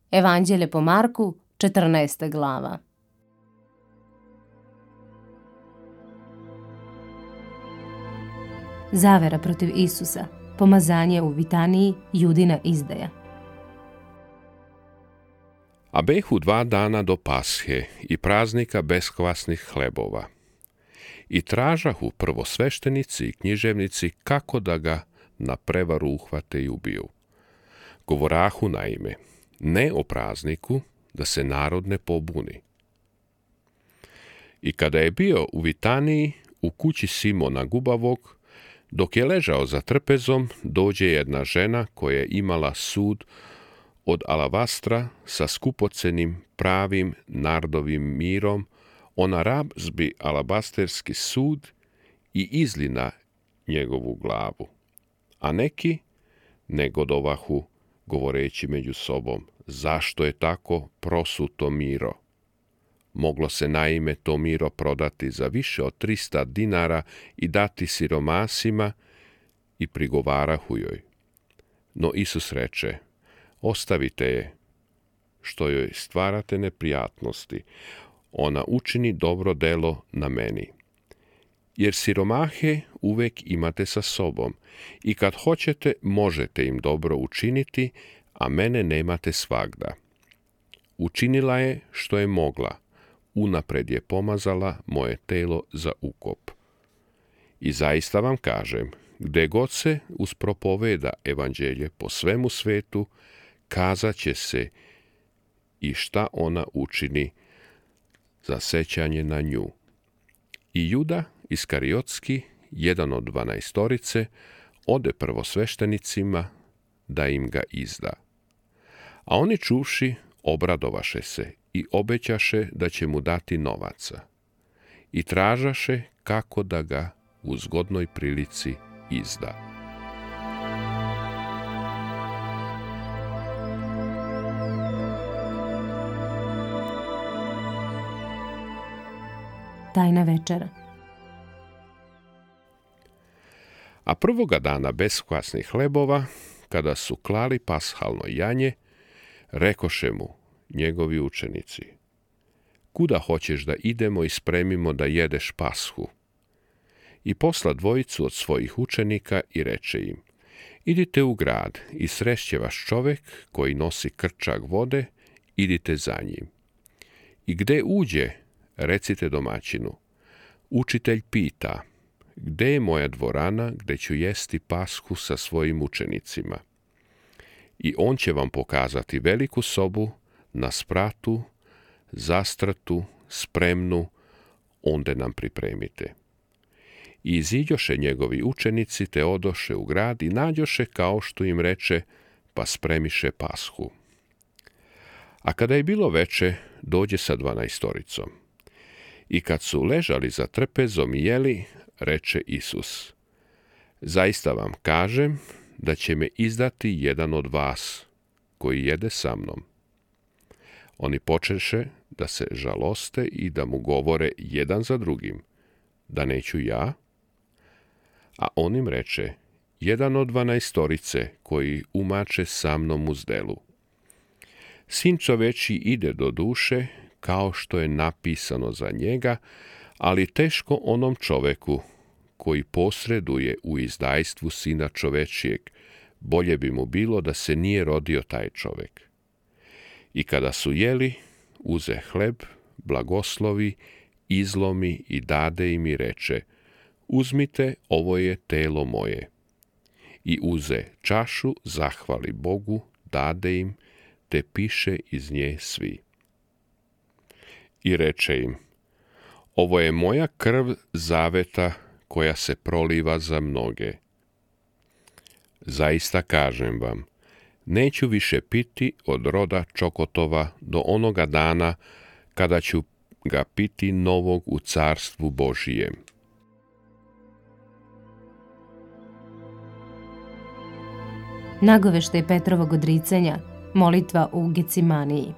Evanđelje po Marku, 14. glava. Zavera protiv Isusa, pomazanje u Vitaniji, Judina izdaja. A behu 2 dana do Pashe i praznika beskvasnih hlebova. I tražahu prvosveštenici i književnici kako da ga na prevaru uhvate i ubiju. Govorahu naime, ne o prazniku, da se narod ne pobuni. I kada je bio u Vitaniji, u kući Simona Gubavog, dok je ležao za trpezom, dođe jedna žena koja je imala sud od alabastra sa skupocenim pravim nardovim mirom, ona razbi alabasterski sud i izli na njegovu glavu. A neki negodovahu, govoreći među sobom, zašto je tako prosuto miro? Moglo se naime to miro prodati za više od 300 dinara i dati siromasima, i prigovarahu joj. No Isus reče, ostavite je, što joj stvarate neprijatnosti, ona učini dobro delo na meni. Jer siromahe uvek imate sa sobom i kad hoćete možete im dobro učiniti, a mene nemate svagda. Učinila je što je mogla, unapred je pomazala moje telo za ukop. I zaista vam kažem, gde god se uspropoveda evanđelje po svemu svetu, kazat će se i šta ona učini za sećanje na nju. I Juda Iskariotski, jedan od 12, ode prvosveštenicima da im ga izda. A oni čuvši, obradovaše se i obećaše da će mu dati novaca. I tražaše kako da ga u zgodnoj prilici izda. Tajna večera. A prvoga dana beskvasnih hlebova, kada su klali pashalno janje, rekoše mu njegovi učenici, kuda hoćeš da idemo i spremimo da jedeš pashu? I posla 2 od svojih učenika i reče im, idite u grad i srešće vaš čovek koji nosi krčak vode, idite za njim. I gde uđe, recite domaćinu, učitelj pita, gde je moja dvorana gde ću jesti pashu sa svojim učenicima? I on će vam pokazati veliku sobu, na spratu, zastratu, spremnu, onde nam pripremite. I iziđoše njegovi učenici, te odoše u grad i nađoše kao što im reče, pa spremiše pashu. A kada je bilo veče, dođe sa 12. I kad su ležali za trpezom i jeli, reče Isus, zaista vam kažem da će me izdati jedan od vas, koji jede sa mnom. Oni počeše da se žaloste i da mu govore jedan za drugim, da neću ja? A on im reče, jedan od 12 koji umače sa mnom u zdelu. Sin čoveči ide do duše, kao što je napisano za njega, ali teško onom čoveku koji posreduje u izdajstvu Sina čovečijeg, bolje bi mu bilo da se nije rodio taj čovek. I kada su jeli, uze hleb, blagoslovi, izlomi i dade im i reče, uzmite, ovo je telo moje. I uze čašu, zahvali Bogu, dade im, te piše iz nje svi. I reče im, ovo je moja krv zaveta koja se proliva za mnoge. Zaista kažem vam, neću više piti od roda čokotova do onoga dana kada ću ga piti novog u carstvu Božijem. Nagoveštaj Petrovog odricanja, molitva u Gecimaniji.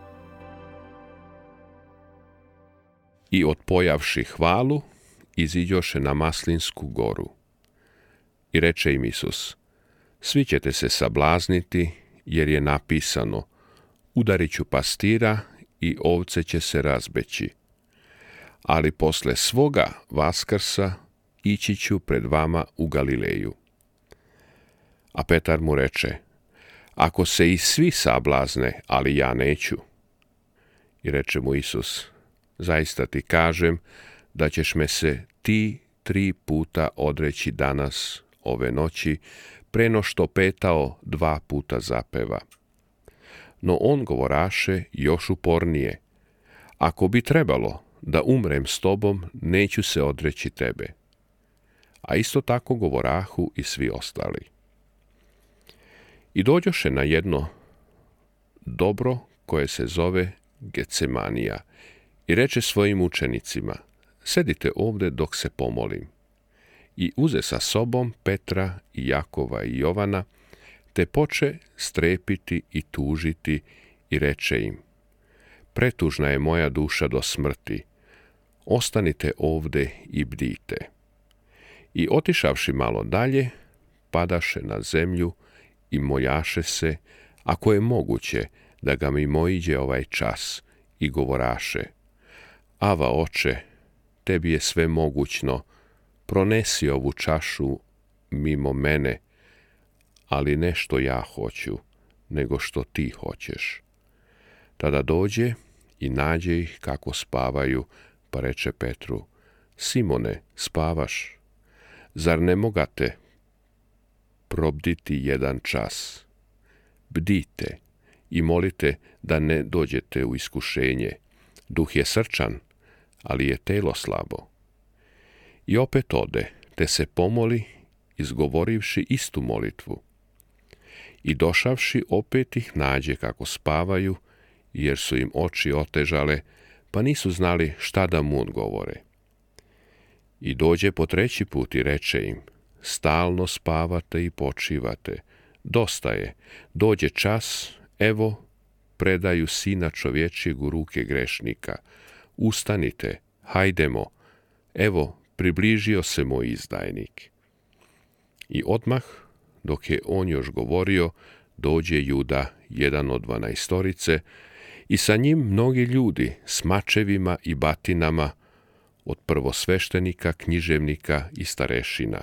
I odpojavši hvalu, iziđoše na Maslinsku goru. I reče im Isus, svi ćete se sablazniti, jer je napisano, udarit ću pastira i ovce će se razbeći. Ali posle svoga Vaskrsa ići ću pred vama u Galileju. A Petar mu reče, ako se i svi sablazne, ali ja neću. I reče mu Isus, zaista ti kažem da ćeš me se ti 3 puta odreći danas, ove noći, preno što petao 2 puta zapeva. No on govoraše još upornije, ako bi trebalo da umrem s tobom, neću se odreći tebe. A isto tako govorahu i svi ostali. I dođoše na jedno dobro koje se zove Getsemanija i reče svojim učenicima, sedite ovdje dok se pomolim. I uze sa sobom Petra i Jakova i Jovana, te poče strepiti i tužiti i reče im, pretužna je moja duša do smrti, ostanite ovdje i bdite. I otišavši malo dalje, padaše na zemlju i moljaše se, ako je moguće, da ga mimoiđe ovaj čas, i govoraše, Ava, oče, tebi je sve mogućno, pronesi ovu čašu mimo mene, ali ne što ja hoću, nego što ti hoćeš. Tada dođe i nađe ih kako spavaju, pa reče Petru, Simone, spavaš? Zar ne mogate probditi 1 čas? Bdite i molite da ne dođete u iskušenje. Duh je srčan, ali je telo slabo. I opet ode, te se pomoli, izgovorivši istu molitvu. I došavši opet ih nađe kako spavaju, jer su im oči otežale, pa nisu znali šta da mu odgovore. I dođe po 3. put i reče im, stalno spavate i počivate, dosta je, dođe čas, evo, predaju Sina čovječijeg u ruke grešnika, ustanite, hajdemo, evo, približio se moj izdajnik. I odmah, dok je on još govorio, dođe Juda, jedan od 12, i sa njim mnogi ljudi s mačevima i batinama, od prvosveštenika, književnika i starešina.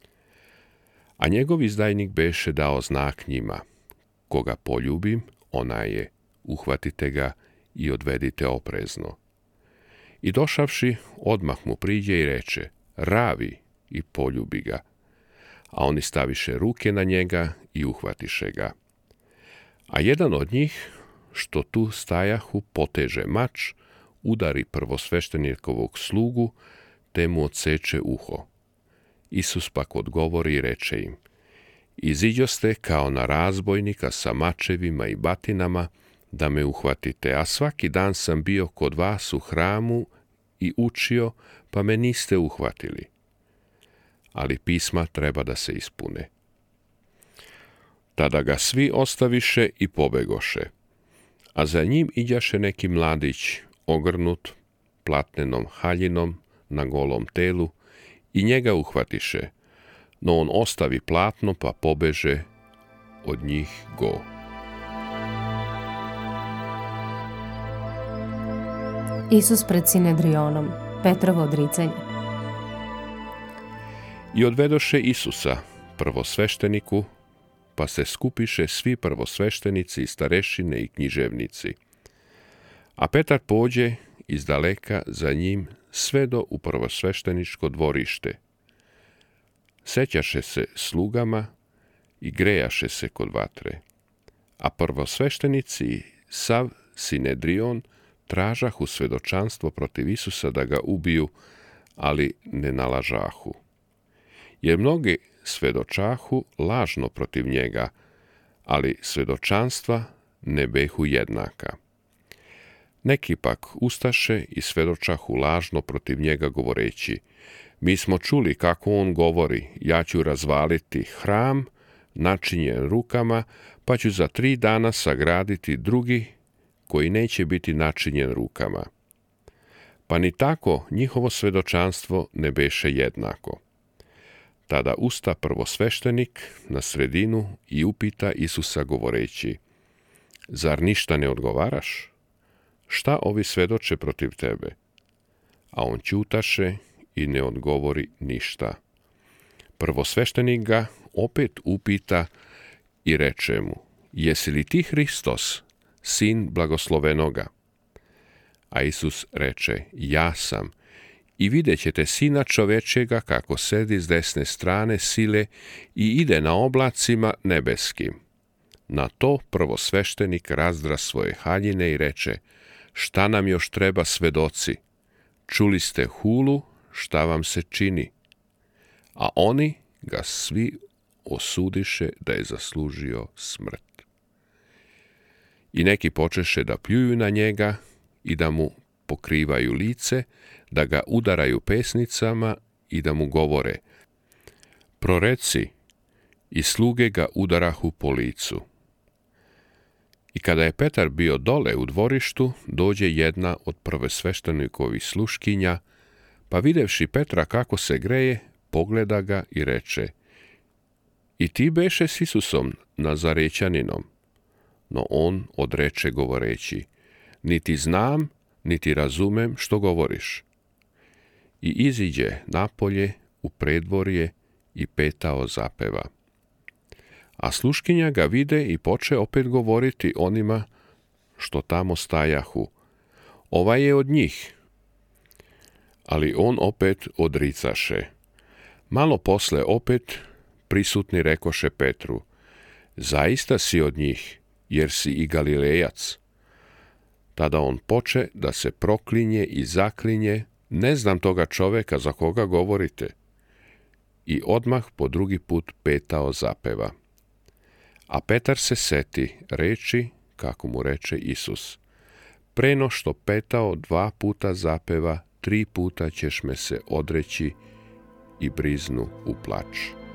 A njegov izdajnik beše dao znak njima, koga poljubim, ona je, uhvatite ga i odvedite oprezno. I došavši, odmah mu priđe i reče, ravi, i poljubi ga. A oni staviše ruke na njega i uhvatiše ga. A jedan od njih, što tu stajahu, poteže mač, udari prvosveštenikovog slugu, te mu odseče uho. Isus pak odgovori i reče im, iziđoste kao na razbojnika sa mačevima i batinama, da me uhvatite, a svaki dan sam bio kod vas u hramu i učio, pa me niste uhvatili. Ali pisma treba da se ispune. Tada ga svi ostaviše i pobegoše, a za njim iđaše neki mladić, ogrnut platnenom haljinom na golom telu, i njega uhvatiše, no on ostavi platno pa pobeže od njih go. Isus pred Sinedrionom, Petrovo odricanje. I odvedoše Isusa, prvosvešteniku, pa se skupiše svi prvosveštenici i starešine i književnici. A Petar pođe izdaleka za njim sve do u prvosvešteničko dvorište. Sećaše se slugama i grejaše se kod vatre. A prvosveštenici i sav Sinedrion tražahu svedočanstvo protiv Isusa da ga ubiju, ali ne nalažahu. Jer mnogi svedočahu lažno protiv njega, ali svedočanstva ne behu jednaka. Neki pak ustaše i svedočahu lažno protiv njega govoreći, mi smo čuli kako on govori, ja ću razvaliti hram, načinjen rukama, pa ću za 3 dana sagraditi drugi, koji neće biti načinjen rukama. Pa ni tako njihovo svedočanstvo ne beše jednako. Tada usta prvosveštenik na sredinu i upita Isusa govoreći, Zar ništa ne odgovaraš? Šta ovi svedoče protiv tebe? A on ćutaše i ne odgovori ništa. Prvosveštenik ga opet upita i reče mu: Jesi li ti Hristos, sin blagoslovenoga? A Isus reče: Ja sam. I vidjet ćete Sina čovečega kako sedi s desne strane sile i ide na oblacima nebeskim. Na to prvosveštenik razdra svoje haljine i reče: Šta nam još treba, svedoci? Čuli ste hulu, šta vam se čini? A oni ga svi osudiše da je zaslužio smrt. I neki počeše da pljuju na njega i da mu pokrivaju lice, da ga udaraju pesnicama i da mu govore: Proreci, i sluge ga udarahu po licu. I kada je Petar bio dole u dvorištu, dođe jedna od prvosveštenikovih sluškinja, pa videvši Petra kako se greje, pogleda ga i reče: I ti beše s Isusom Nazarećaninom? No on odreče govoreći: Niti znam, niti razumem što govoriš. I iziđe napolje u predvorje i petao zapeva. A sluškinja ga vide i poče opet govoriti onima što tamo stajahu: Ovaj je od njih. Ali on opet odricaše. Malo posle opet prisutni rekoše Petru: Zaista si od njih, jer si i Galilejac. Tada on poče da se proklinje i zaklinje: Ne znam toga čoveka za koga govorite. I odmah po drugi put petao zapeva. A Petar se seti reči kako mu reče Isus: Preno što petao 2 puta zapeva, 3 puta ćeš me se odreći, i briznu u plač.